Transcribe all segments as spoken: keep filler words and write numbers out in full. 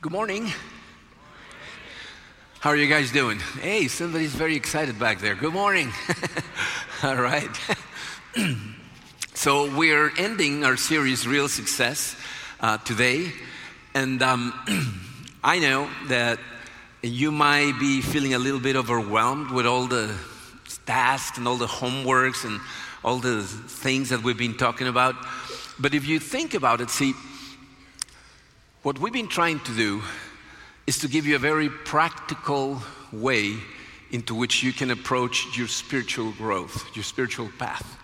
Good morning. How are you guys doing? Hey, somebody's very excited back there. Good morning. All right. So we're ending our series, Real Success, uh, today. And um, I know that you might be feeling a little bit overwhelmed with all the tasks and all the homeworks and all the things that we've been talking about. But if you think about it, see, what we've been trying to do is to give you a very practical way into which you can approach your spiritual growth, your spiritual path.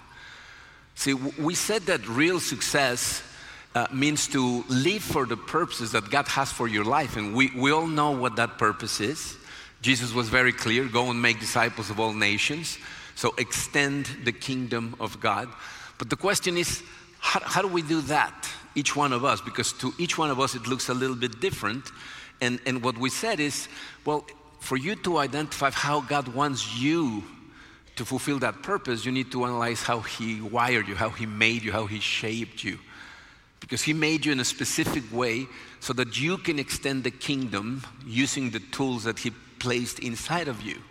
See, we said that real success uh, means to live for the purposes that God has for your life. And we, we all know what that purpose is. Jesus was very clear, go and make disciples of all nations. So extend the kingdom of God. But the question is, how, how do we do that? Each one of us, because to each one of us it looks a little bit different. And, and what we said is, well, for you to identify how God wants you to fulfill that purpose, you need to analyze how He wired you, how He made you, how He shaped you. Because He made you in a specific way so that you can extend the kingdom using the tools that He placed inside of you.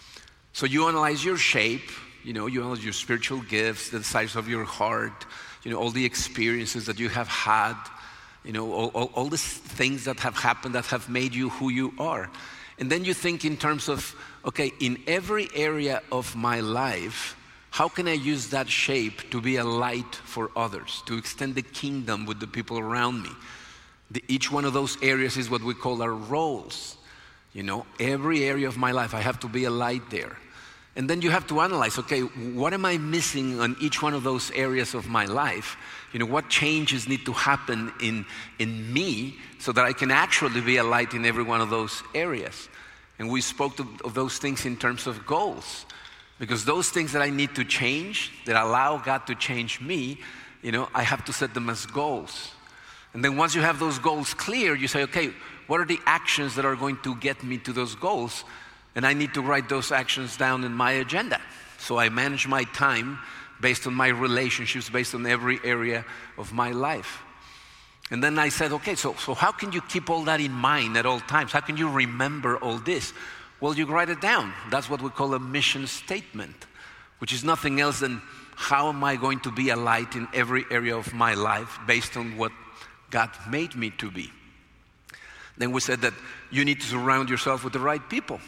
So you analyze your shape, you know, you analyze your spiritual gifts, the size of your heart, you know, all the experiences that you have had, you know, all, all, all the things that have happened that have made you who you are. And then you think in terms of, okay, in every area of my life, how can I use that shape to be a light for others, to extend the kingdom with the people around me? The, each one of those areas is what we call our roles. You know, every area of my life, I have to be a light there. And then you have to analyze, okay, what am I missing on each one of those areas of my life? You know, what changes need to happen in, in me so that I can actually be a light in every one of those areas? And we spoke to, of those things in terms of goals. Because those things that I need to change, that allow God to change me, you know, I have to set them as goals. And then once you have those goals clear, you say, okay, what are the actions that are going to get me to those goals? And I need to write those actions down in my agenda. So I manage my time based on my relationships, based on every area of my life. And then I said, okay, so, so how can you keep all that in mind at all times? How can you remember all this? Well, you write it down. That's what we call a mission statement, which is nothing else than how am I going to be a light in every area of my life based on what God made me to be. Then we said that you need to surround yourself with the right people.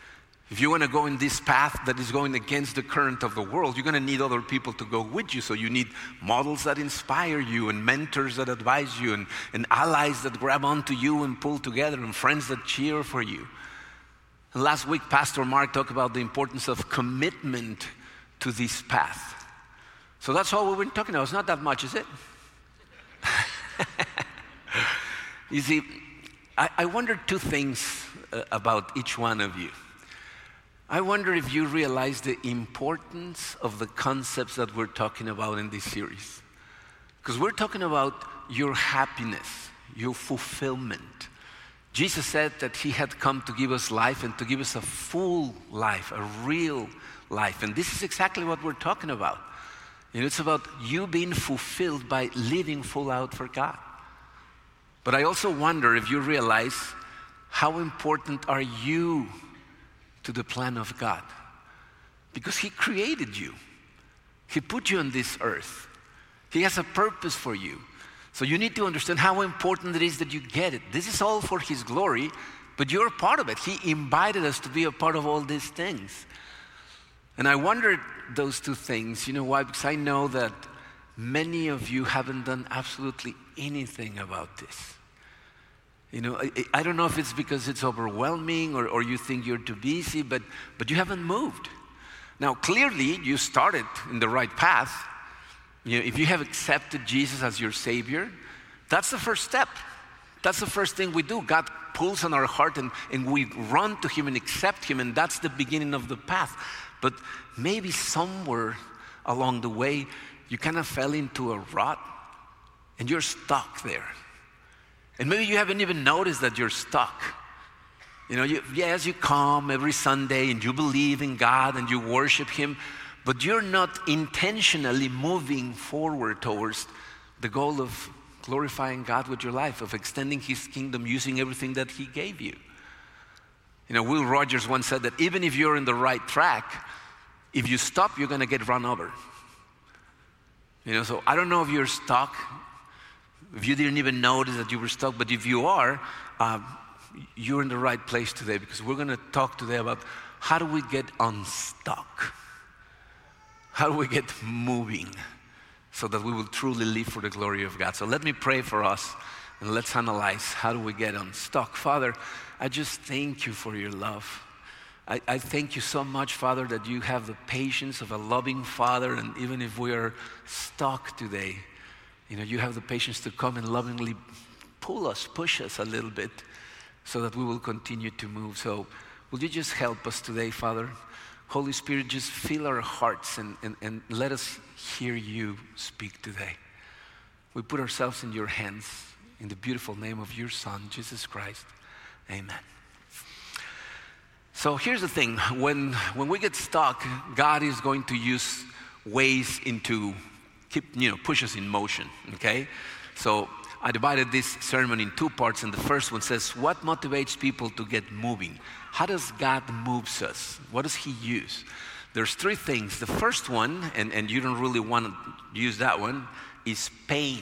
If you want to go in this path that is going against the current of the world, you're going to need other people to go with you. So you need models that inspire you and mentors that advise you and, and allies that grab onto you and pull together and friends that cheer for you. And last week, Pastor Mark talked about the importance of commitment to this path. So that's all we've been talking about. It's not that much, is it? You see, I, I wonder two things uh, about each one of you. I wonder if you realize the importance of the concepts that we're talking about in this series. Because we're talking about your happiness, your fulfillment. Jesus said that He had come to give us life and to give us a full life, a real life. And this is exactly what we're talking about. You know, it's about you being fulfilled by living full out for God. But I also wonder if you realize how important are you to the plan of God, because He created you. He put you on this earth. He has a purpose for you. So you need to understand how important it is that you get it. This is all for His glory, but you're a part of it. He invited us to be a part of all these things. And I wondered those two things. You know why? Because I know that many of you haven't done absolutely anything about this. You know, I, I don't know if it's because it's overwhelming or, or you think you're too busy, but, but you haven't moved. Now, clearly, you started in the right path. You know, if you have accepted Jesus as your Savior, that's the first step. That's the first thing we do. God pulls on our heart and, and we run to Him and accept Him, and that's the beginning of the path. But maybe somewhere along the way, you kind of fell into a rut and you're stuck there. And maybe you haven't even noticed that you're stuck. You know, you, yes, you come every Sunday and you believe in God and you worship Him, but you're not intentionally moving forward towards the goal of glorifying God with your life, of extending His kingdom using everything that He gave you. You know, Will Rogers once said that even if you're in the right track, if you stop, you're going to get run over. You know, so I don't know if you're stuck, if you didn't even notice that you were stuck, but if you are, uh, you're in the right place today, because we're going to talk today about how do we get unstuck? How do we get moving so that we will truly live for the glory of God? So let me pray for us, and let's analyze how do we get unstuck. Father, I just thank you for your love. I, I thank you so much, Father, that you have the patience of a loving Father, and even if we are stuck today, you know, you have the patience to come and lovingly pull us, push us a little bit so that we will continue to move. So will you just help us today, Father? Holy Spirit, just fill our hearts and, and, and let us hear you speak today. We put ourselves in your hands in the beautiful name of your Son, Jesus Christ. Amen. So here's the thing. When, when we get stuck, God is going to use ways into keep, you know, push us in motion, okay? So I divided this sermon in two parts, and the first one says, what motivates people to get moving? How does God move us? What does He use? There's three things. The first one, and, and you don't really want to use that one, is pain.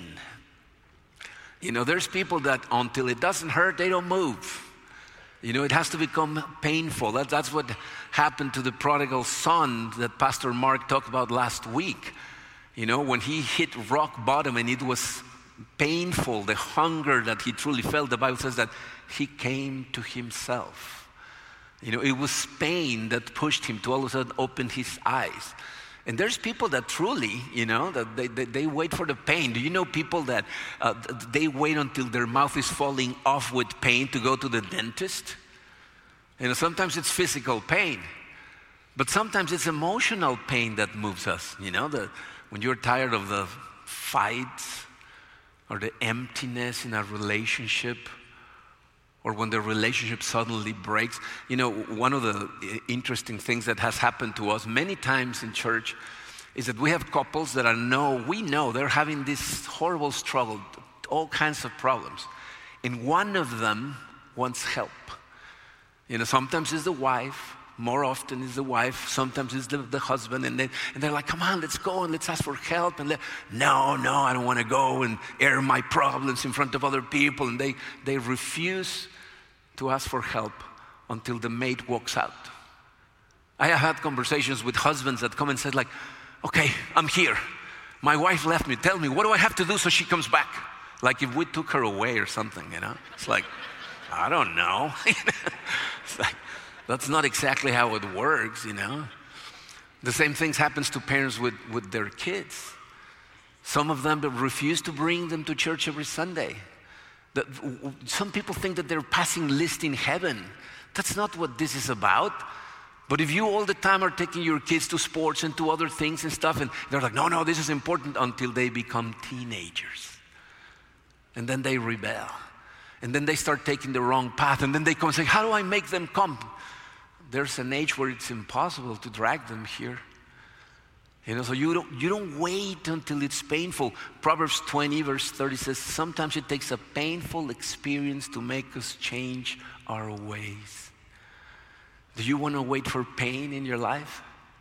You know, there's people that until it doesn't hurt, they don't move. You know, it has to become painful. That, that's what happened to the prodigal son that Pastor Mark talked about last week. You know, when he hit rock bottom and it was painful, the hunger that he truly felt, the Bible says that he came to himself. You know, it was pain that pushed him to all of a sudden open his eyes. And there's people that truly, you know, that they, they, they wait for the pain. Do you know people that uh, they wait until their mouth is falling off with pain to go to the dentist? You know, sometimes it's physical pain, but sometimes it's emotional pain that moves us. You know, the, when you're tired of the fights or the emptiness in a relationship, or when the relationship suddenly breaks. You know, one of the interesting things that has happened to us many times in church is that we have couples that are know, we know they're having this horrible struggle, all kinds of problems. And one of them wants help. You know, sometimes it's the wife, more often it's the wife, sometimes it's the, the husband, and, they, and they're like, come on, let's go and let's ask for help. And no, no, I don't want to go and air my problems in front of other people. And they, they refuse to ask for help until the mate walks out. I have had conversations with husbands that come and said like, okay, I'm here. My wife left me. Tell me, what do I have to do so she comes back? Like if we took her away or something, you know? It's like, I don't know. It's like, that's not exactly how it works, you know? The same thing happens to parents with, with their kids. Some of them refuse to bring them to church every Sunday. That some people think that they're passing list in heaven. That's not what this is about. But if you all the time are taking your kids to sports and to other things and stuff, and they're like, no, no, this is important, until they become teenagers. And then they rebel. And then they start taking the wrong path. And then they come and say, how do I make them come? There's an age where it's impossible to drag them here. You know, so you don't, you don't wait until it's painful. Proverbs twenty verse thirty says, sometimes it takes a painful experience to make us change our ways. Do you want to wait for pain in your life?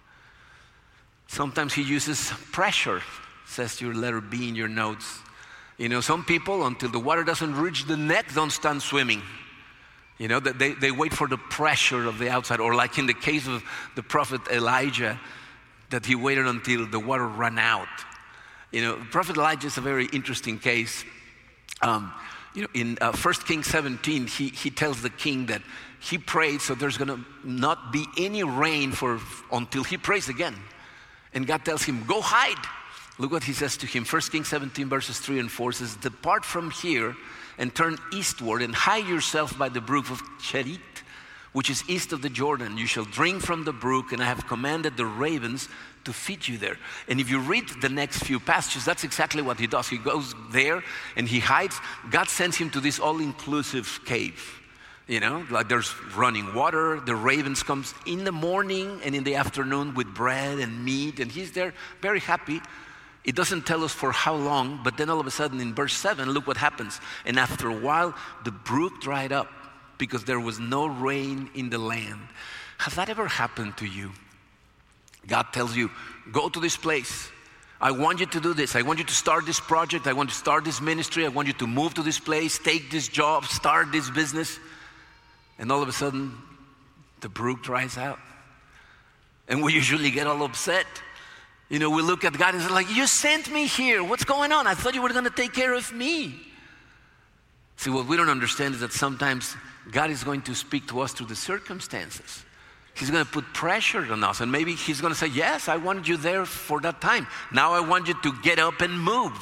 Sometimes He uses pressure, says your letter B in your notes. You know, some people, until the water doesn't reach the neck, don't stand swimming. You know, they, they wait for the pressure of the outside. Or like in the case of the prophet Elijah, that he waited until the water ran out. You know, Prophet Elijah is a very interesting case. Um, you know, in uh, First Kings seventeen, he, he tells the king that he prayed so there's going to not be any rain for until he prays again. And God tells him, go hide. Look what he says to him. First Kings seventeen verses three and four says, depart from here and turn eastward and hide yourself by the brook of Cherit, which is east of the Jordan. You shall drink from the brook, and I have commanded the ravens to feed you there. And if you read the next few passages, that's exactly what he does. He goes there and he hides. God sends him to this all-inclusive cave. You know, like there's running water. The ravens comes in the morning and in the afternoon with bread and meat, and he's there very happy. It doesn't tell us for how long, but then all of a sudden in verse seven, look what happens. And after a while, the brook dried up because there was no rain in the land. Has that ever happened to you? God tells you, go to this place. I want you to do this. I want you to start this project. I want you to start this ministry. I want you to move to this place, take this job, start this business. And all of a sudden, the brook dries out. And we usually get all upset. You know, we look at God and say like, you sent me here. What's going on? I thought you were going to take care of me. See, what we don't understand is that sometimes God is going to speak to us through the circumstances. He's going to put pressure on us, and maybe he's going to say, yes, I wanted you there for that time. Now I want you to get up and move.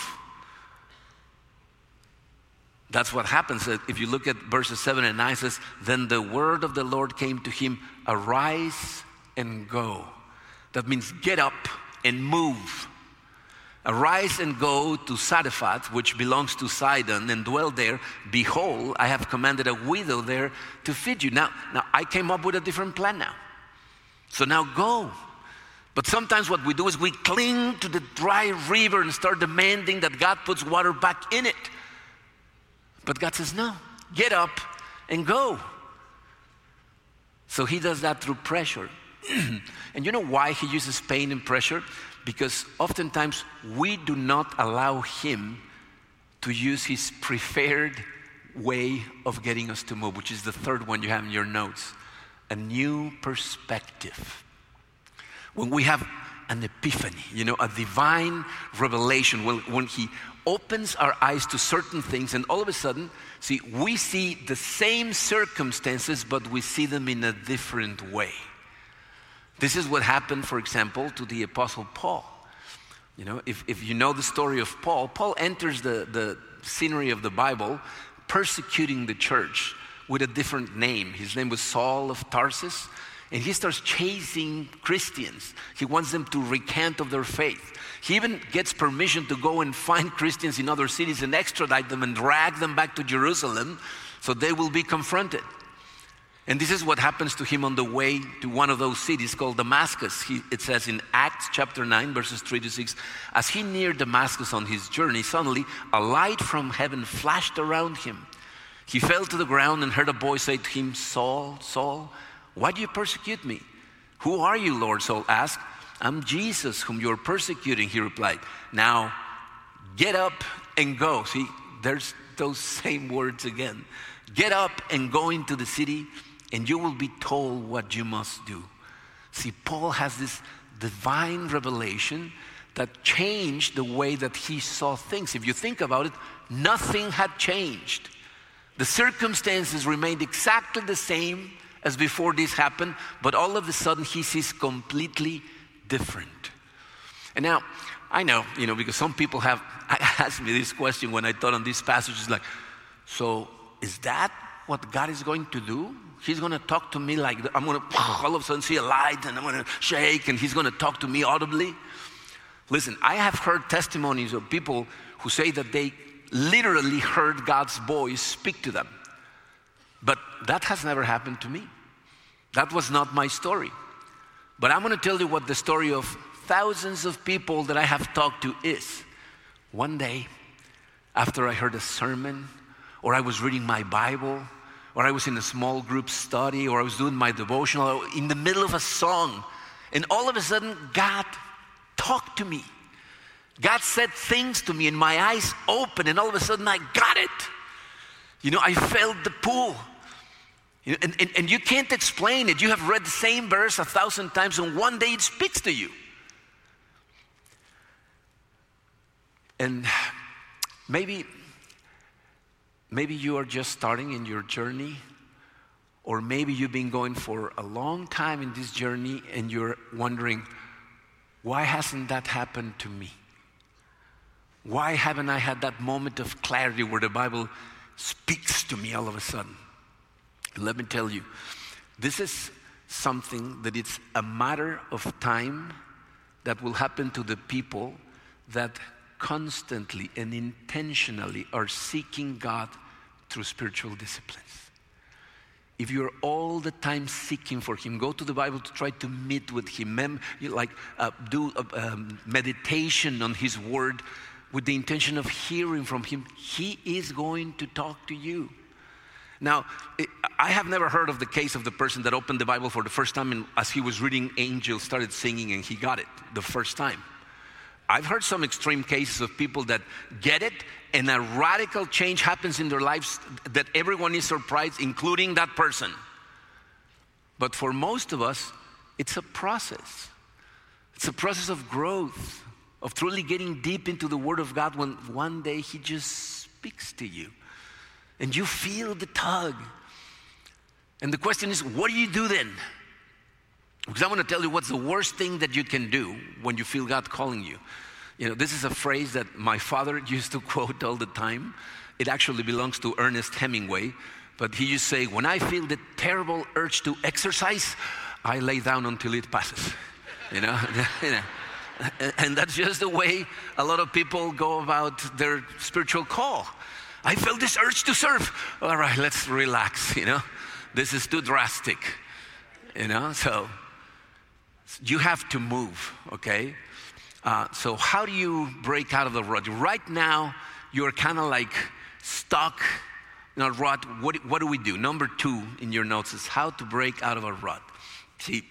That's what happens. If you look at verses seven and nine, it says, then the word of the Lord came to him, arise and go. That means get up and move. Arise and go to Zarephath, which belongs to Sidon, and dwell there. Behold, I have commanded a widow there to feed you. Now, now I came up with a different plan now. So now go. But sometimes what we do is we cling to the dry river and start demanding that God puts water back in it. But God says, no, get up and go. So he does that through pressure. And you know why he uses pain and pressure? Because oftentimes we do not allow him to use his preferred way of getting us to move, which is the third one you have in your notes, a new perspective. When we have an epiphany, you know, a divine revelation, when, when he opens our eyes to certain things, and all of a sudden, see, we see the same circumstances, but we see them in a different way. This is what happened, for example, to the Apostle Paul. You know, if, if you know the story of Paul, Paul enters the, the scenery of the Bible persecuting the church with a different name. His name was Saul of Tarsus, and he starts chasing Christians. He wants them to recant of their faith. He even gets permission to go and find Christians in other cities and extradite them and drag them back to Jerusalem so they will be confronted. And this is what happens to him on the way to one of those cities called Damascus. He, it says in Acts chapter nine, verses three to six, as he neared Damascus on his journey, suddenly a light from heaven flashed around him. He fell to the ground and heard a voice say to him, Saul, Saul, why do you persecute me? Who are you, Lord? Saul asked. I'm Jesus, whom you are persecuting, he replied. Now, get up and go. See, there's those same words again. Get up and go into the city, and you will be told what you must do. See, Paul has this divine revelation that changed the way that he saw things. If you think about it, nothing had changed. The circumstances remained exactly the same as before this happened, but all of a sudden he sees completely different. And now, I know, you know, because some people have asked me this question when I taught on these passages, like, so is that what God is going to do? He's going to talk to me like, I'm going to all of a sudden see a light and I'm going to shake and he's going to talk to me audibly. Listen, I have heard testimonies of people who say that they literally heard God's voice speak to them. But that has never happened to me. That was not my story. But I'm going to tell you what the story of thousands of people that I have talked to is. One day, after I heard a sermon, or I was reading my Bible, or I was in a small group study, or I was doing my devotional, or in the middle of a song, and all of a sudden, God talked to me. God said things to me, and my eyes opened, and all of a sudden, I got it. You know, I felt the pull. You know, and, and, and you can't explain it. You have read the same verse a thousand times, and one day it speaks to you. And maybe, maybe you are just starting in your journey, or maybe you've been going for a long time in this journey, and you're wondering, why hasn't that happened to me? Why haven't I had that moment of clarity where the Bible speaks to me all of a sudden? Let me tell you, this is something that it's a matter of time that will happen to the people that constantly and intentionally are seeking God through spiritual disciplines. if you're all the time seeking for Him, go to the Bible to try to meet with Him, Mem- you like uh, do uh, um, meditation on His Word with the intention of hearing from Him, He is going to talk to you. Now, it, I have never heard of the case of the person that opened the Bible for the first time and as he was reading, angels started singing and he got it the first time. I've heard some extreme cases of people that get it and a radical change happens in their lives that everyone is surprised, including that person. But for most of us, it's a process. It's a process of growth, of truly getting deep into the Word of God when one day He just speaks to you and you feel the tug. And the question is, what do you do then? Because I want to tell you what's the worst thing that you can do when you feel God calling you. You know, this is a phrase that my father used to quote all the time. It actually belongs to Ernest Hemingway, but he used to say, when I feel the terrible urge to exercise, I lay down until it passes. You know, you know. And that's just the way a lot of people go about their spiritual call. I felt this urge to serve. All right, let's relax, you know. This is too drastic, you know. So you have to move, okay? Uh, so how do you break out of the rut? Right now, you're kind of like stuck in a rut. What, what do we do? Number two in your notes is how to break out of a rut. See,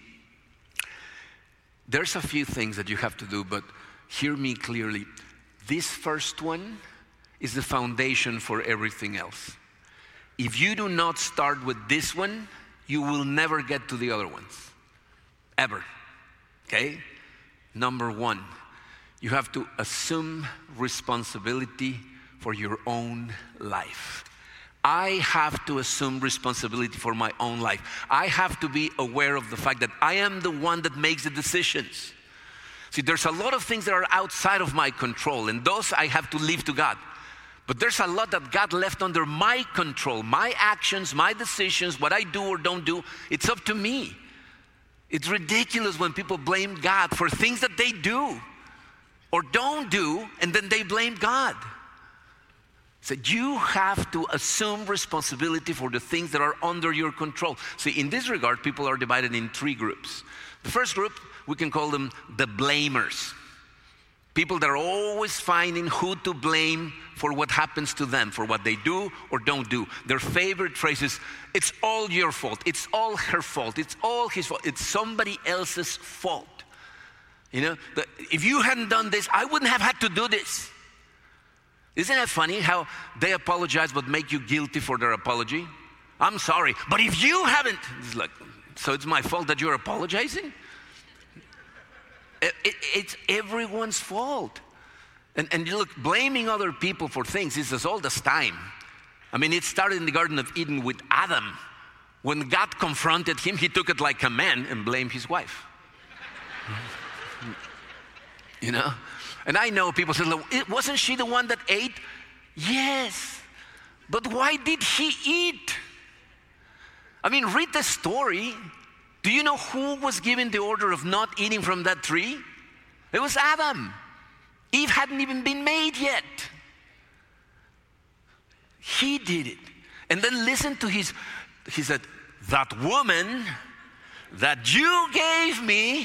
there's a few things that you have to do, but hear me clearly. This first one is the foundation for everything else. If you do not start with this one, you will never get to the other ones, ever, okay? Number one, you have to assume responsibility for your own life. I have to assume responsibility for my own life. I have to be aware of the fact that I am the one that makes the decisions. See, there's a lot of things that are outside of my control, and those I have to leave to God. But there's a lot that God left under my control, my actions, my decisions, what I do or don't do. It's up to me. It's ridiculous when people blame God for things that they do or don't do, and then they blame God. So you have to assume responsibility for the things that are under your control. See, in this regard, people are divided in three groups. The first group, we can call them the blamers. People that are always finding who to blame for what happens to them, for what they do or don't do. Their favorite phrase is, it's all your fault, it's all her fault, it's all his fault, it's somebody else's fault. You know, the, if you hadn't done this, I wouldn't have had to do this. Isn't that funny how they apologize but make you guilty for their apology? I'm sorry, but if you haven't, it's like, so it's my fault that you're apologizing? It, it, it's everyone's fault. And, and you look, blaming other people for things is as old as time. I mean, it started in the Garden of Eden with Adam. When God confronted him, he took it like a man and blamed his wife. You know? And I know people say, wasn't she the one that ate? Yes. But why did he eat? I mean, read the story. Do you know who was given the order of not eating from that tree? It was Adam. Eve hadn't even been made yet. He did it. And then listen to his, he said, that woman that you gave me.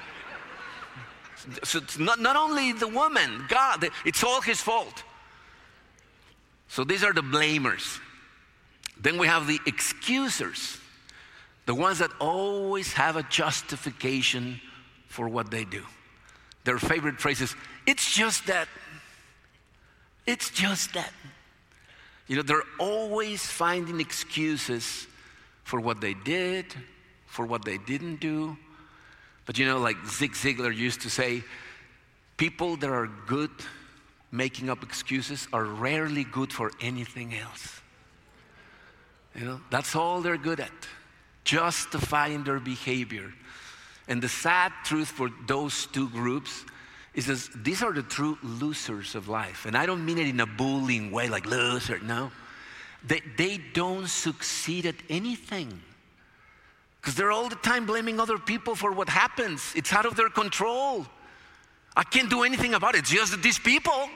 So it's not, not only the woman, God, it's all his fault. So these are the blamers. Then we have the excusers. The ones that always have a justification for what they do. Their favorite phrase is, it's just that. It's just that. You know, they're always finding excuses for what they did, for what they didn't do. But you know, like Zig Ziglar used to say, people that are good making up excuses are rarely good for anything else. You know, that's all they're good at. Justifying their behavior. And the sad truth for those two groups is that these are the true losers of life. And I don't mean it in a bullying way, like loser, no. They, they don't succeed at anything. Because they're all the time blaming other people for what happens. It's out of their control. I can't do anything about it. It's just these people.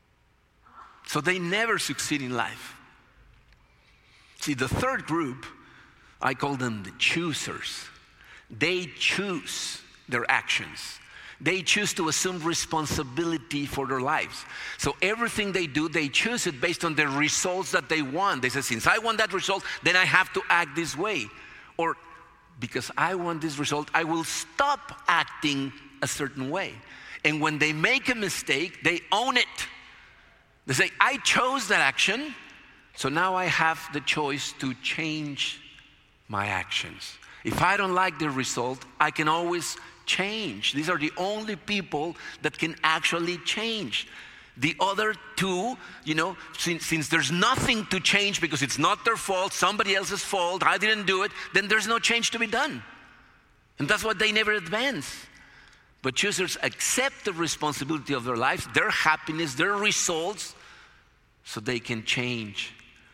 So they never succeed in life. See, the third group I call them the choosers. They choose their actions. They choose to assume responsibility for their lives. So everything they do, they choose it based on the results that they want. They say, since I want that result, then I have to act this way. Or because I want this result, I will stop acting a certain way. And when they make a mistake, they own it. They say, I chose that action, so now I have the choice to change my actions. If I don't like the result, I can always change. These are the only people that can actually change. The other two, you know, since, since there's nothing to change because it's not their fault, somebody else's fault, I didn't do it, then there's no change to be done. And that's why they never advance. But choosers accept the responsibility of their lives, their happiness, their results, so they can change.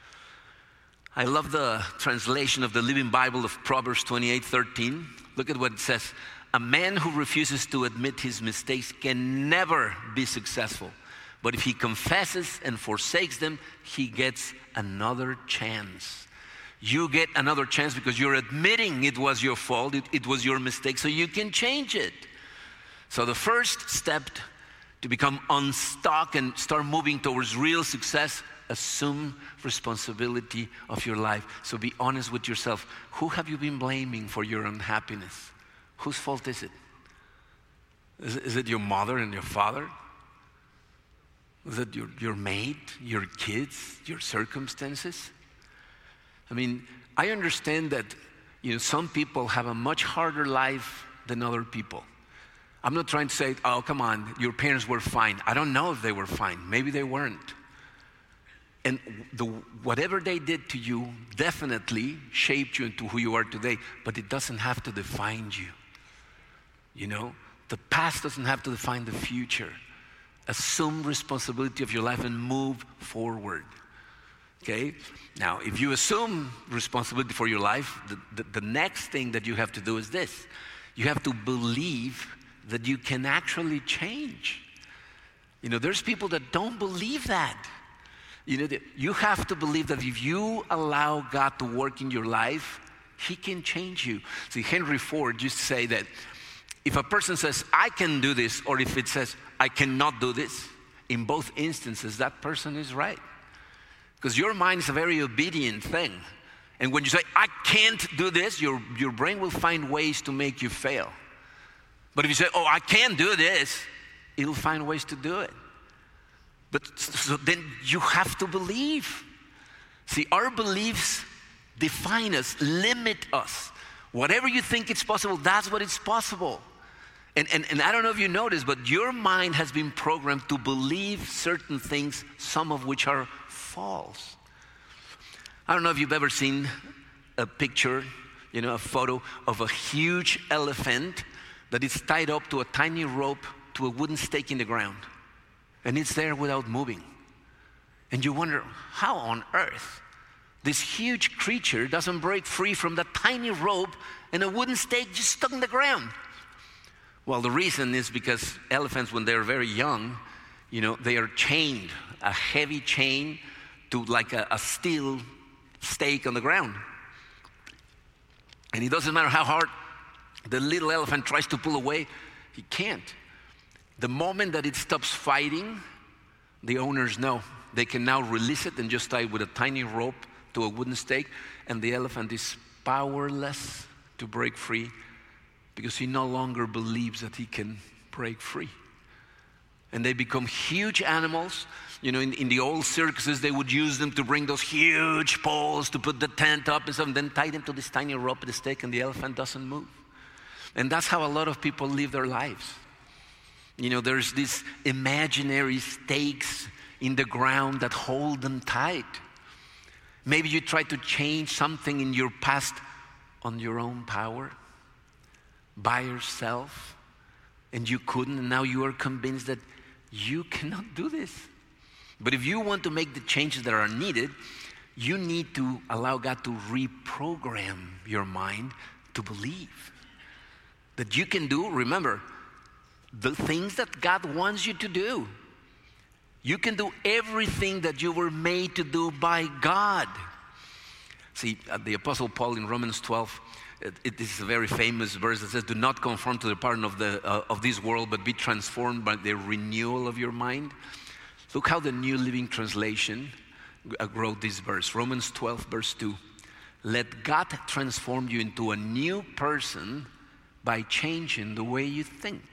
I love the translation of the Living Bible of Proverbs twenty-eight thirteen. Look at what it says. A man who refuses to admit his mistakes can never be successful. But if he confesses and forsakes them, he gets another chance. You get another chance because you're admitting it was your fault, it, it was your mistake, so you can change it. So the first step to become unstuck and start moving towards real success, assume responsibility of your life. So be honest with yourself. Who have you been blaming for your unhappiness? Whose fault is it? Is it, is it your mother and your father? Is it your, your mate, your kids, your circumstances? I mean, I understand that, you know, some people have a much harder life than other people. I'm not trying to say, oh, come on, your parents were fine. I don't know if they were fine. Maybe they weren't. And the, whatever they did to you definitely shaped you into who you are today, but it doesn't have to define you. You know, the past doesn't have to define the future. Assume responsibility of your life and move forward. Okay? Now, if you assume responsibility for your life, the, the, the next thing that you have to do is this. You have to believe that you can actually change. You know, there's people that don't believe that. You know, you have to believe that if you allow God to work in your life, He can change you. See, Henry Ford used to say that if a person says, I can do this, or if it says, I cannot do this, in both instances, that person is right. Because your mind is a very obedient thing. And when you say, I can't do this, your, your brain will find ways to make you fail. But if you say, oh, I can do this, it'll find ways to do it. But so then you have to believe. See, our beliefs define us, limit us. Whatever you think it's possible, that's what it's possible. And, and, and I don't know if you noticed, but your mind has been programmed to believe certain things, some of which are false. I don't know if you've ever seen a picture, you know, a photo of a huge elephant that is tied up to a tiny rope to a wooden stake in the ground. And it's there without moving. And you wonder, how on earth this huge creature doesn't break free from that tiny rope and a wooden stake just stuck in the ground? Well, the reason is because elephants, when they're very young, you know, they are chained, a heavy chain to like a, a steel stake on the ground. And it doesn't matter how hard the little elephant tries to pull away, he can't. The moment that it stops fighting, the owners know. They can now release it and just tie it with a tiny rope to a wooden stake, and the elephant is powerless to break free because he no longer believes that he can break free. And they become huge animals. You know, in, in the old circuses, they would use them to bring those huge poles to put the tent up and stuff, and then tie them to this tiny rope at the stake, and the elephant doesn't move. And that's how a lot of people live their lives. You know, there's these imaginary stakes in the ground that hold them tight. Maybe you tried to change something in your past on your own power, by yourself, and you couldn't, and now you are convinced that you cannot do this. But if you want to make the changes that are needed, you need to allow God to reprogram your mind to believe that you can do, remember, the things that God wants you to do. You can do everything that you were made to do by God. See, uh, the Apostle Paul in Romans twelve, it, it is a very famous verse that says, do not conform to the pattern of, the, uh, of this world, but be transformed by the renewal of your mind. Look how the New Living Translation uh, wrote this verse, Romans twelve, verse two. Let God transform you into a new person by changing the way you think.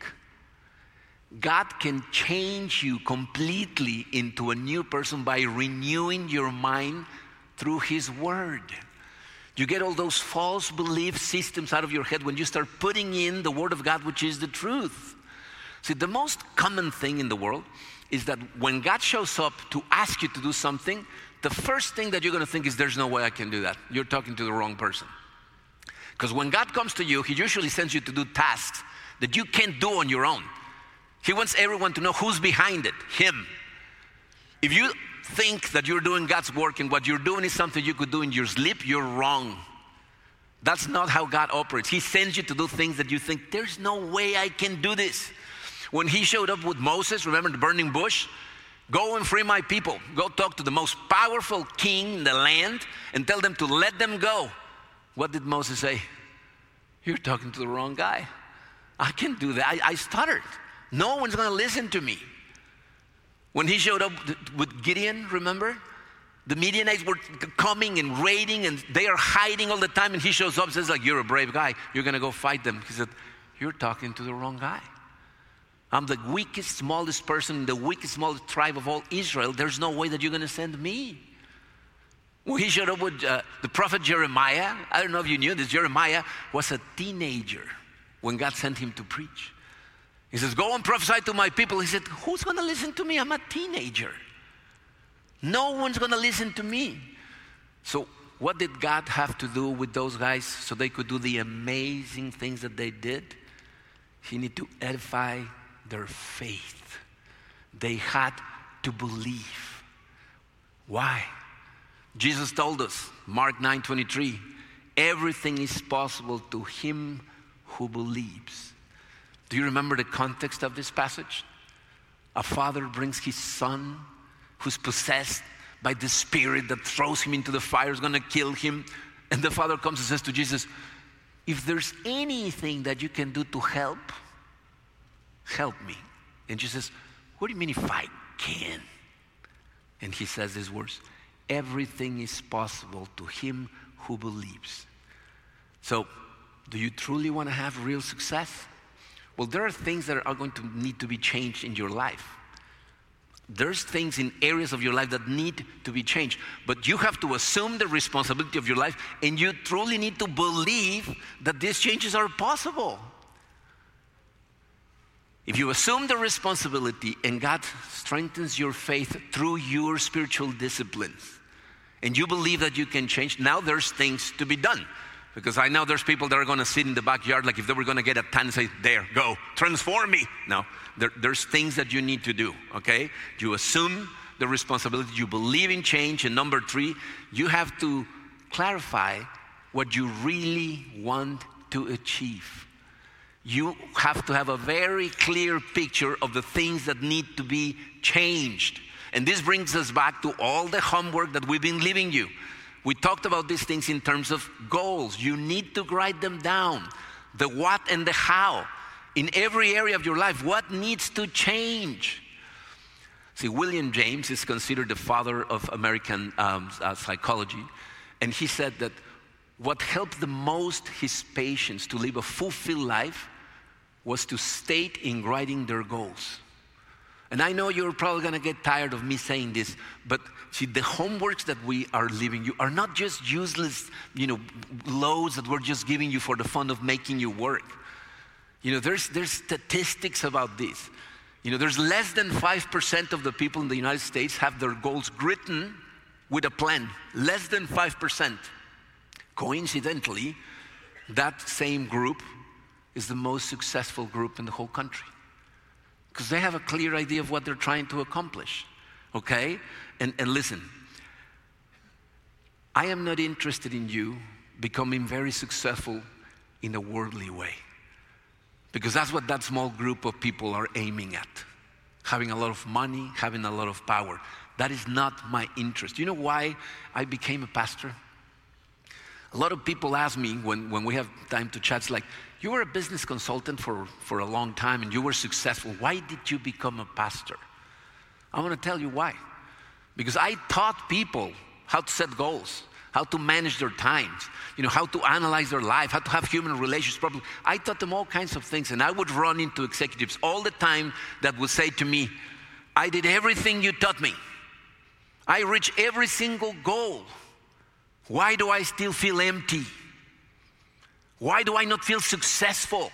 God can change you completely into a new person by renewing your mind through His Word. You get all those false belief systems out of your head when you start putting in the Word of God, which is the truth. See, the most common thing in the world is that when God shows up to ask you to do something, the first thing that you're going to think is, there's no way I can do that. You're talking to the wrong person. Because when God comes to you, He usually sends you to do tasks that you can't do on your own. He wants everyone to know who's behind it, Him. If you think that you're doing God's work and what you're doing is something you could do in your sleep, you're wrong. That's not how God operates. He sends you to do things that you think, there's no way I can do this. When He showed up with Moses, remember the burning bush? Go and free my people. Go talk to the most powerful king in the land and tell them to let them go. What did Moses say? You're talking to the wrong guy. I can't do that. I, I stuttered. No one's going to listen to me. When he showed up with Gideon, remember? The Midianites were coming and raiding, and they are hiding all the time, and he shows up and says, like, you're a brave guy. You're going to go fight them. He said, you're talking to the wrong guy. I'm the weakest, smallest person in the weakest, smallest tribe of all Israel. There's no way that you're going to send me. When he showed up with uh, the prophet Jeremiah, I don't know if you knew this, Jeremiah was a teenager when God sent him to preach. He says, go and prophesy to my people. He said, who's going to listen to me? I'm a teenager. No one's going to listen to me. So what did God have to do with those guys so they could do the amazing things that they did? He needed to edify their faith. They had to believe. Why? Jesus told us, Mark nine twenty-three, everything is possible to him who believes. Do you remember the context of this passage? A father brings his son who's possessed by the spirit that throws him into the fire, is going to kill him. And the father comes and says to Jesus, if there's anything that you can do to help, help me. And Jesus says, what do you mean if I can? And he says these words, everything is possible to him who believes. So, do you truly want to have real success? Well, there are things that are going to need to be changed in your life. There's things in areas of your life that need to be changed. But you have to assume the responsibility of your life, and you truly need to believe that these changes are possible. If you assume the responsibility and God strengthens your faith through your spiritual disciplines, and you believe that you can change, now there's things to be done. Because I know there's people that are going to sit in the backyard like if they were going to get a tan and say, there, go, transform me. No, there, there's things that you need to do, okay? You assume the responsibility, you believe in change, and number three, you have to clarify what you really want to achieve. You have to have a very clear picture of the things that need to be changed. And this brings us back to all the homework that we've been leaving you. We talked about these things in terms of goals. You need to write them down. The what and the how. In every area of your life, what needs to change? See, William James is considered the father of American um, uh, psychology. And he said that what helped the most his patients to live a fulfilled life was to state in writing their goals. And I know you're probably going to get tired of me saying this, but see, the homeworks that we are leaving you are not just useless, you know, loads that we're just giving you for the fun of making you work. You know, there's there's statistics about this. You know, there's less than five percent of the people in the United States have their goals written with a plan. Less than five percent. Coincidentally, that same group is the most successful group in the whole country. Because they have a clear idea of what they're trying to accomplish, okay? And, and listen, I am not interested in you becoming very successful in a worldly way. Because that's what that small group of people are aiming at. Having a lot of money, having a lot of power. That is not my interest. You know why I became a pastor? A lot of people ask me when, when we have time to chat, it's like, you were a business consultant for, for a long time and you were successful. Why did you become a pastor? I want to tell you why. Because I taught people how to set goals, how to manage their times, you know, how to analyze their life, how to have human relations properly. I taught them all kinds of things, and I would run into executives all the time that would say to me, I did everything you taught me. I reached every single goal. Why do I still feel empty? Why do I not feel successful?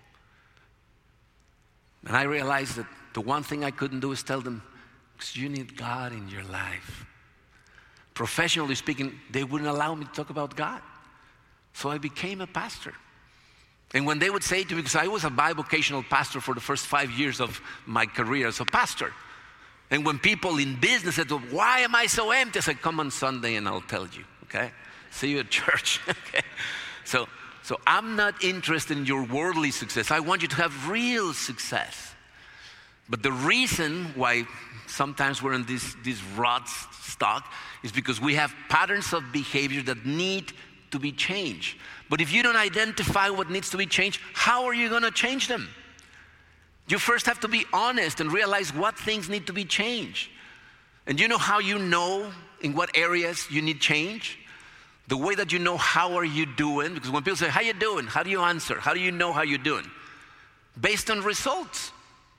And I realized that the one thing I couldn't do is tell them, because you need God in your life. Professionally speaking, they wouldn't allow me to talk about God. So I became a pastor. And when they would say to me, because I was a bivocational pastor for the first five years of my career as a pastor. And when people in business said, why am I so empty? I said, come on Sunday and I'll tell you, okay? See you at church, okay? So, so I'm not interested in your worldly success. I want you to have real success. But the reason why sometimes we're in this, this rut stuck is because we have patterns of behavior that need to be changed. But if you don't identify what needs to be changed, how are you going to change them? You first have to be honest and realize what things need to be changed. And you know how you know in what areas you need change? The way that you know how are you doing, because when people say, how you doing? How do you answer? How do you know how you're doing? Based on results.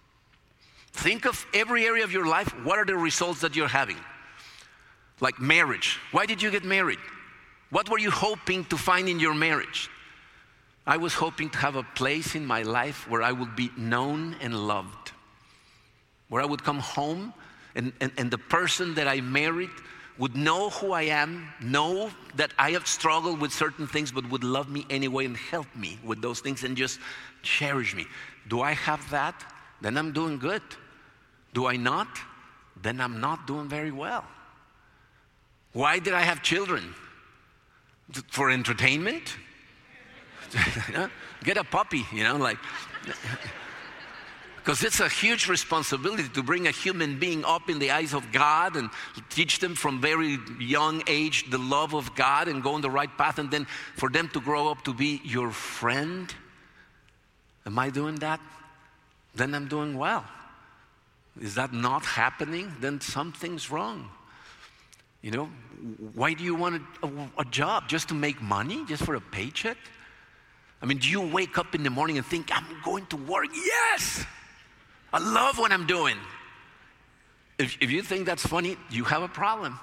Think of every area of your life. What are the results that you're having? Like marriage. Why did you get married? What were you hoping to find in your marriage? I was hoping to have a place in my life where I would be known and loved. Where I would come home and, and, and the person that I married would know who I am, know that I have struggled with certain things, but would love me anyway and help me with those things and just cherish me. Do I have that? Then I'm doing good. Do I not? Then I'm not doing very well. Why did I have children? For entertainment? Get a puppy, you know, like, because it's a huge responsibility to bring a human being up in the eyes of God and teach them from very young age the love of God and go on the right path, and then for them to grow up to be your friend. Am I doing that? Then I'm doing well. Is that not happening? Then something's wrong. You know, why do you want a, a, a job? Just to make money? Just for a paycheck? I mean, do you wake up in the morning and think, I'm going to work? Yes! I love what I'm doing. If, if you think that's funny, you have a problem.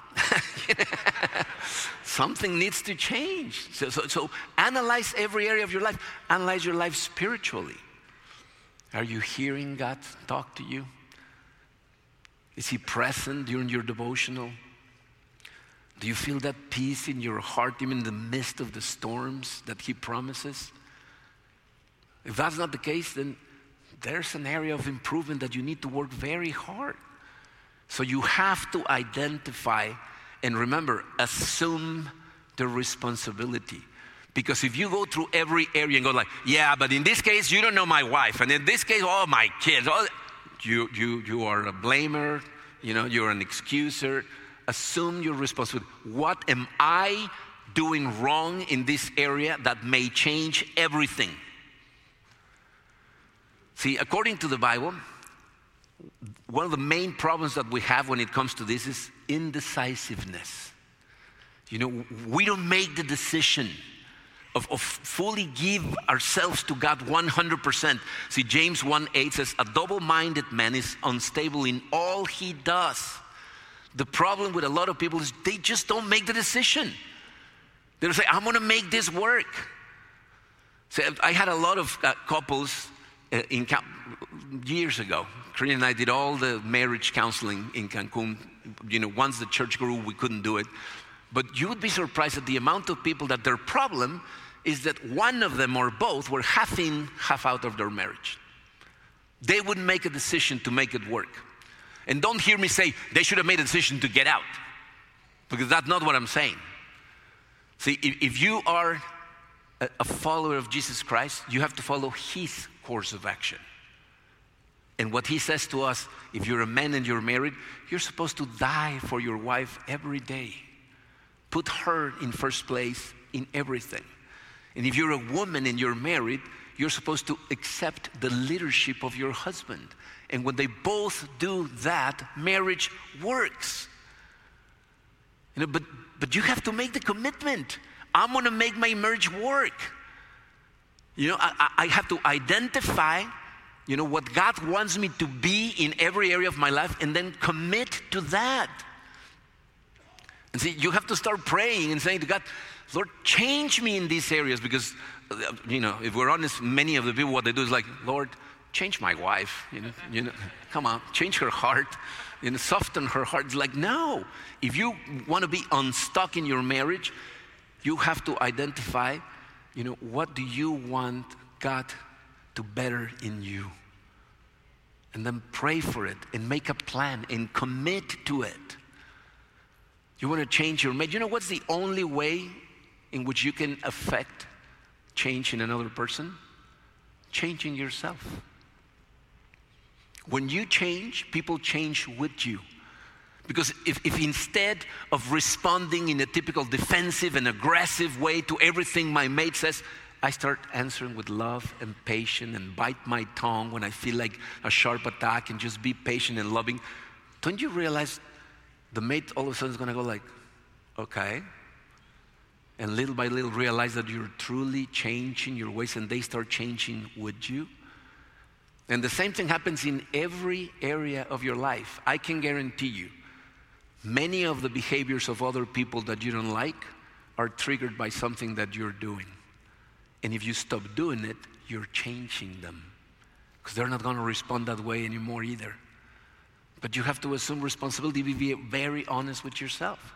Something needs to change. So, so, so analyze every area of your life. Analyze your life spiritually. Are you hearing God talk to you? Is He present during your devotional? Do you feel that peace in your heart, even in the midst of the storms that He promises? If that's not the case, then there's an area of improvement that you need to work very hard. So you have to identify and remember, assume the responsibility. Because if you go through every area and go like, yeah, but in this case, you don't know my wife. And in this case, oh, my kids. Oh, you, you, you are a blamer. You know, you're an excuser. Assume your responsibility. What am I doing wrong in this area that may change everything? See, according to the Bible, one of the main problems that we have when it comes to this is indecisiveness. You know, we don't make the decision of, of fully give ourselves to God one hundred percent. See, James one eight says, a double-minded man is unstable in all he does. The problem with a lot of people is they just don't make the decision. They'll say, I'm going to make this work. So I had a lot of uh, couples uh, in years ago. Karina and I did all the marriage counseling in Cancun. You know, once the church grew, we couldn't do it. But you would be surprised at the amount of people that their problem is that one of them or both were half in, half out of their marriage. They wouldn't make a decision to make it work. And don't hear me say they should have made a decision to get out, because that's not what I'm saying. See, if, if you are a, a follower of Jesus Christ, you have to follow His course of action. And what He says to us, if you're a man and you're married, you're supposed to die for your wife every day. Put her in first place in everything. And if you're a woman and you're married, you're supposed to accept the leadership of your husband. And when they both do that, marriage works. You know, but, but you have to make the commitment. I'm going to make my marriage work. You know, I, I have to identify, you know, what God wants me to be in every area of my life and then commit to that. And see, you have to start praying and saying to God, Lord, change me in these areas, because, you know, if we're honest, many of the people, what they do is like, Lord, change my wife, you know, you know, come on, change her heart, you know, soften her heart. It's like, no, if you want to be unstuck in your marriage, you have to identify, you know, what do you want God to better in you? And then pray for it and make a plan and commit to it. You want to change your marriage. You know what's the only way in which you can affect change in another person? Changing yourself. When you change, people change with you. Because if, if instead of responding in a typical defensive and aggressive way to everything my mate says, I start answering with love and patience and bite my tongue when I feel like a sharp attack and just be patient and loving, don't you realize the mate all of a sudden is going to go like, okay. And little by little realize that you're truly changing your ways, and they start changing with you. And the same thing happens in every area of your life. I can guarantee you, many of the behaviors of other people that you don't like are triggered by something that you're doing. And if you stop doing it, you're changing them, because they're not going to respond that way anymore either. But you have to assume responsibility, be very honest with yourself.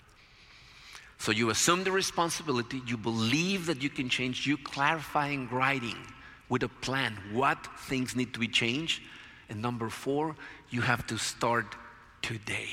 So you assume the responsibility, you believe that you can change, you clarify in writing with a plan what things need to be changed. And number four, you have to start today.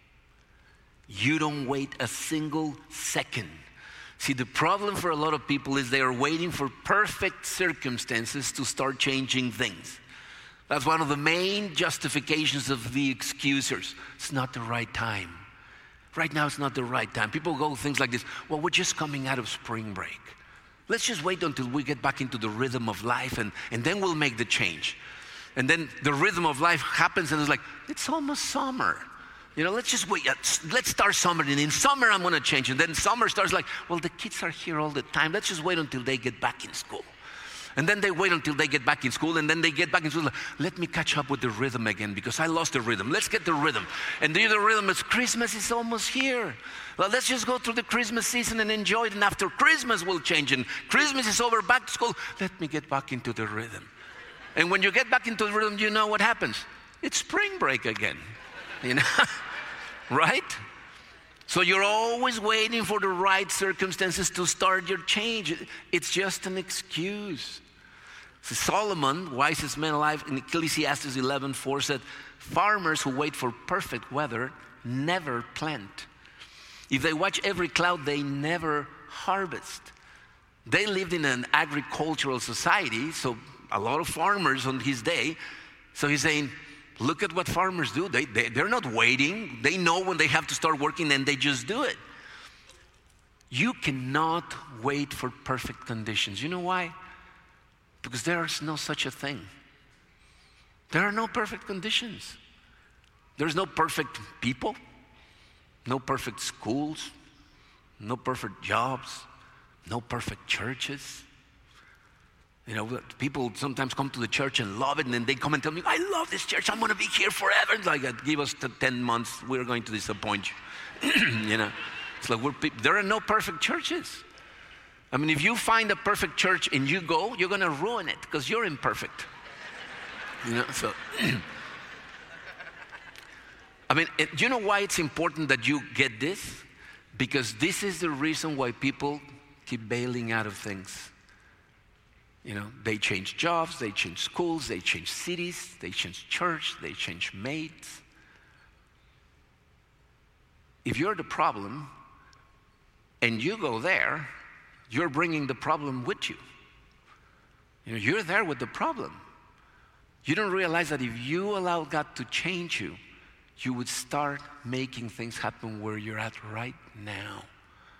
You don't wait a single second. See, the problem for a lot of people is they are waiting for perfect circumstances to start changing things. That's one of the main justifications of the excusers. It's not the right time. Right now, it's not the right time. People go things like this. Well, we're just coming out of spring break. Let's just wait until we get back into the rhythm of life, and, and then we'll make the change. And then the rhythm of life happens, and it's like, it's almost summer. You know, let's just wait. Let's start summer, and in summer, I'm going to change. And then summer starts like, well, the kids are here all the time. Let's just wait until they get back in school. And then they wait until they get back in school, and then they get back in school. Like, let me catch up with the rhythm again, because I lost the rhythm. Let's get the rhythm. And the other rhythm is Christmas is almost here. Well, let's just go through the Christmas season and enjoy it. And after Christmas, we'll change. And Christmas is over, back to school. Let me get back into the rhythm. And when you get back into the rhythm, you know what happens? It's spring break again. You know, right? So you're always waiting for the right circumstances to start your change. It's just an excuse. So Solomon, wisest man alive, in Ecclesiastes eleven four said, farmers who wait for perfect weather never plant. If they watch every cloud, they never harvest. They lived in an agricultural society, so a lot of farmers on his day. So he's saying, look at what farmers do. They, they, they're not waiting. They know when they have to start working, and they just do it. You cannot wait for perfect conditions. You know why? Because there is no such a thing. There are no perfect conditions. There's no perfect people, no perfect schools, no perfect jobs, no perfect churches. You know, people sometimes come to the church and love it, and then they come and tell me, I love this church, I'm going to be here forever. It's like, give us ten months, we're going to disappoint you. You know, it's like, we're, there are no perfect churches. I mean, if you find a perfect church and you go, you're going to ruin it because you're imperfect. You know, so. I mean, it, you know why it's important that you get this? Because this is the reason why people keep bailing out of things. You know, they change jobs, they change schools, they change cities, they change church, they change mates. If you're the problem and you go there, you're bringing the problem with you. You know, you're there with the problem. You don't realize that if you allow God to change you, you would start making things happen where you're at right now.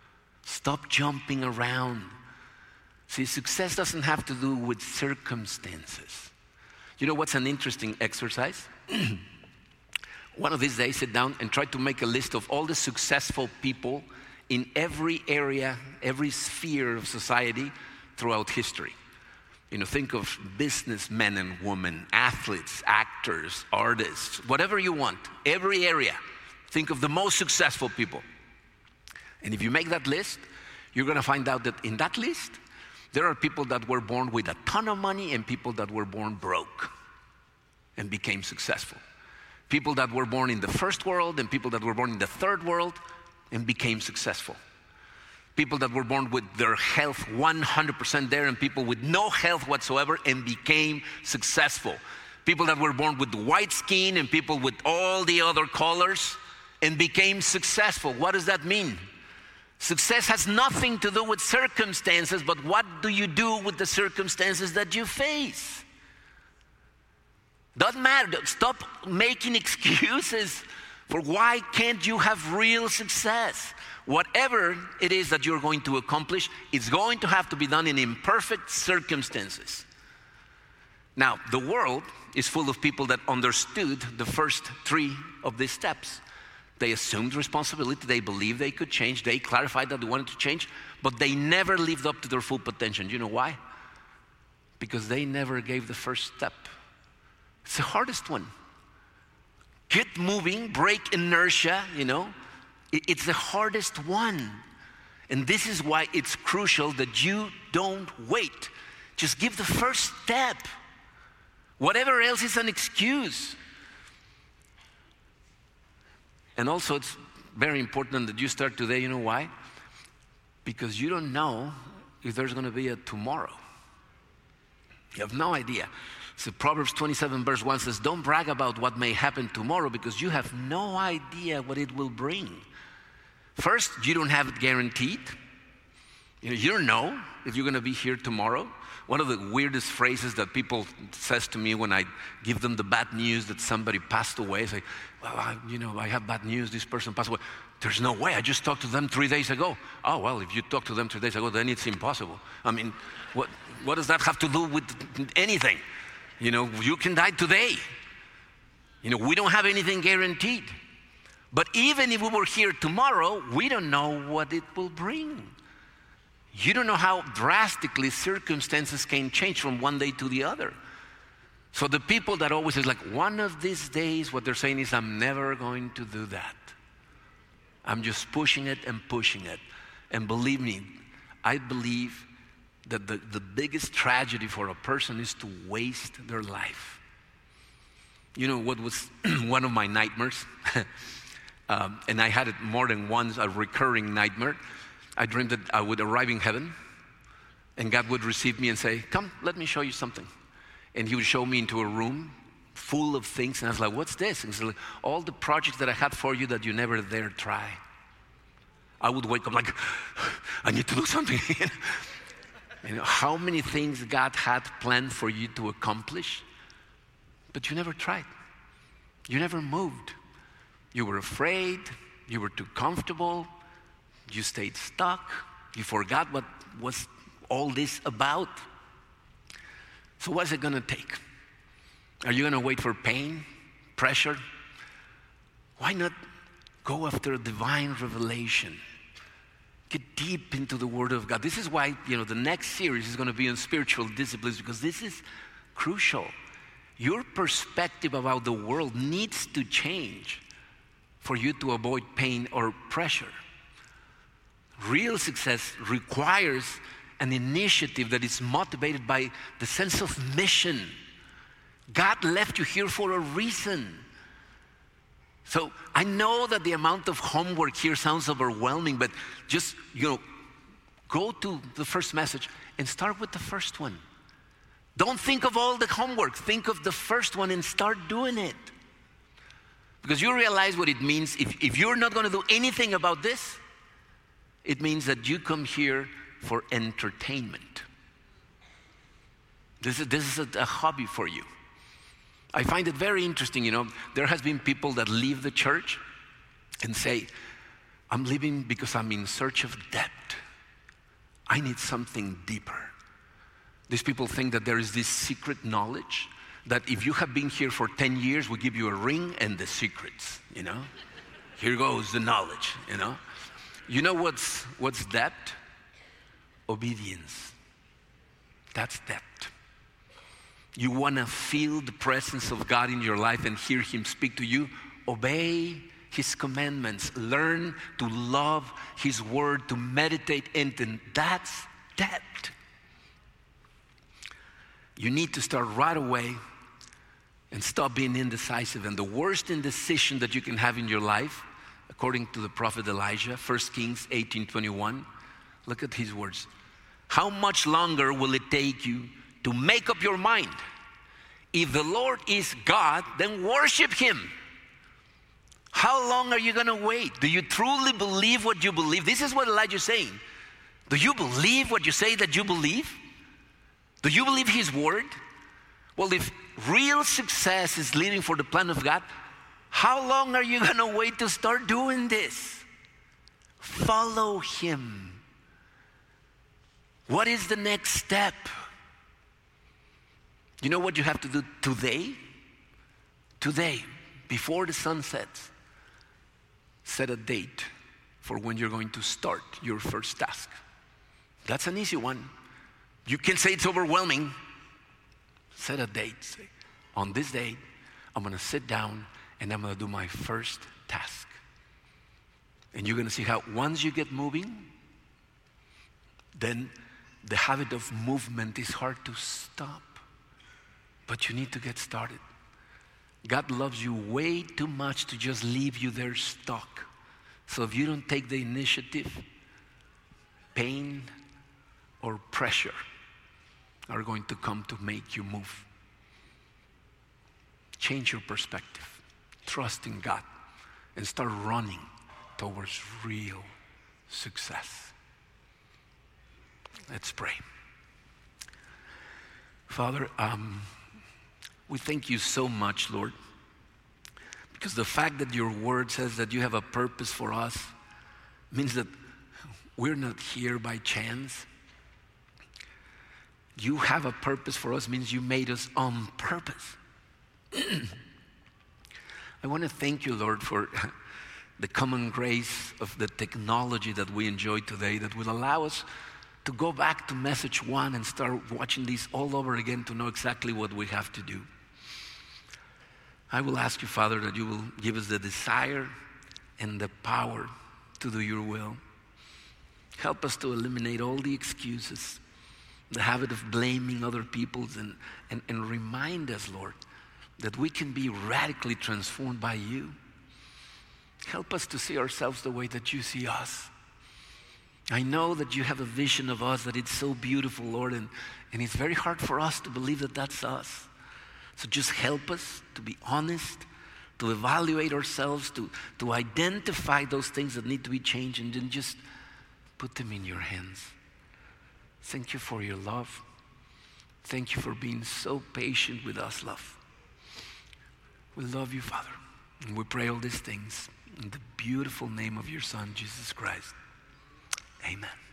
Stop jumping around. See, success doesn't have to do with circumstances. You know what's an interesting exercise? One of these days, sit down and try to make a list of all the successful people in every area, every sphere of society throughout history. You know, think of businessmen and women, athletes, actors, artists, whatever you want, every area. Think of the most successful people. And if you make that list, you're going to find out that in that list, there are people that were born with a ton of money and people that were born broke and became successful. People that were born in the first world and people that were born in the third world and became successful. People that were born with their health one hundred percent there and people with no health whatsoever and became successful. People that were born with white skin and people with all the other colors and became successful. What does that mean? Success has nothing to do with circumstances, but what do you do with the circumstances that you face? Doesn't matter. Stop making excuses for why can't you have real success. Whatever it is that you're going to accomplish, it's going to have to be done in imperfect circumstances. Now, the world is full of people that understood the first three of these steps. They assumed responsibility, they believed they could change, they clarified that they wanted to change, but they never lived up to their full potential. You know why? Because they never gave the first step. It's the hardest one. Get moving, break inertia, you know. It's the hardest one. And this is why it's crucial that you don't wait. Just give the first step. Whatever else is an excuse. And also it's very important that you start today. You know why? Because you don't know if there's going to be a tomorrow. You have no idea. So Proverbs twenty-seven verse one says, don't brag about what may happen tomorrow because you have no idea what it will bring. First, you don't have it guaranteed. You know, you don't know if you're going to be here tomorrow. One of the weirdest phrases that people says to me when I give them the bad news that somebody passed away, say, well, I, you know, I have bad news, this person passed away. There's no way, I just talked to them three days ago. Oh, well, if you talked to them three days ago, then it's impossible. I mean, what, what does that have to do with anything? You know, you can die today. You know, we don't have anything guaranteed. But even if we were here tomorrow, we don't know what it will bring. You don't know how drastically circumstances can change from one day to the other. So the people that always is like, one of these days, what they're saying is, I'm never going to do that. I'm just pushing it and pushing it. And believe me, I believe that the, the biggest tragedy for a person is to waste their life. You know what was one of my nightmares? um, and I had it more than once, a recurring nightmare. I dreamed that I would arrive in heaven and God would receive me and say, come, let me show you something. And he would show me into a room full of things. And I was like, what's this? And he's like, all the projects that I had for you that you never dare try. I would wake up like, I need to do something. You know, how many things God had planned for you to accomplish, but you never tried. You never moved. You were afraid. You were too comfortable. You stayed stuck. You forgot what was all this about. So what's it going to take? Are you going to wait for pain, pressure? Why not go after a divine revelation? Get deep into the Word of God. This is why, you know, the next series is going to be on spiritual disciplines, because this is crucial. Your perspective about the world needs to change for you to avoid pain or pressure. Real success requires an initiative that is motivated by the sense of mission. God left you here for a reason. So I know that the amount of homework here sounds overwhelming, but just, you know, go to the first message and start with the first one. Don't think of all the homework. Think of the first one and start doing it. Because you realize what it means. If, if you're not going to do anything about this, it means that you come here for entertainment. This is, this is a, a hobby for you. I find it very interesting, you know, there has been people that leave the church and say, I'm living because I'm in search of depth. I need something deeper. These people think that there is this secret knowledge that if you have been here for ten years, we give you a ring and the secrets, you know? Here goes the knowledge, you know? You know what's, what's depth? Obedience. That's depth. You want to feel the presence of God in your life and hear Him speak to you? Obey His commandments. Learn to love His word, to meditate into it. That's depth. You need to start right away and stop being indecisive. And the worst indecision that you can have in your life, according to the prophet Elijah, First Kings eighteen twenty-one, look at his words. How much longer will it take you to make up your mind? If the Lord is God, then worship Him. How long are you going to wait? Do you truly believe what you believe? This is what Elijah is saying. Do you believe what you say that you believe? Do you believe His word? Well, if real success is living for the plan of God, how long are you going to wait to start doing this? Follow Him. What is the next step? You know what you have to do today? Today, before the sun sets, set a date for when you're going to start your first task. That's an easy one. You can say it's overwhelming. Set a date. Say, on this date, I'm going to sit down and I'm going to do my first task. And you're going to see how once you get moving, then the habit of movement is hard to stop. But you need to get started. God loves you way too much to just leave you there stuck. So if you don't take the initiative, pain or pressure are going to come to make you move. Change your perspective. Trust in God and start running towards real success. Let's pray. Father, um, we thank you so much, Lord, because the fact that your word says that you have a purpose for us means that we're not here by chance. You have a purpose for us means you made us on purpose. I want to thank you, Lord, for the common grace of the technology that we enjoy today that will allow us to go back to message one and start watching these all over again to know exactly what we have to do. I will ask you, Father, that you will give us the desire and the power to do your will. Help us to eliminate all the excuses, the habit of blaming other people, and, and, and remind us, Lord, that we can be radically transformed by you. Help us to see ourselves the way that you see us. I know that you have a vision of us that it's so beautiful, Lord, and, and it's very hard for us to believe that that's us. So just help us to be honest, to evaluate ourselves, to, to identify those things that need to be changed, and then just put them in your hands. Thank you for your love. Thank you for being so patient with us, love. We love you, Father, and we pray all these things in the beautiful name of your Son, Jesus Christ. Amen.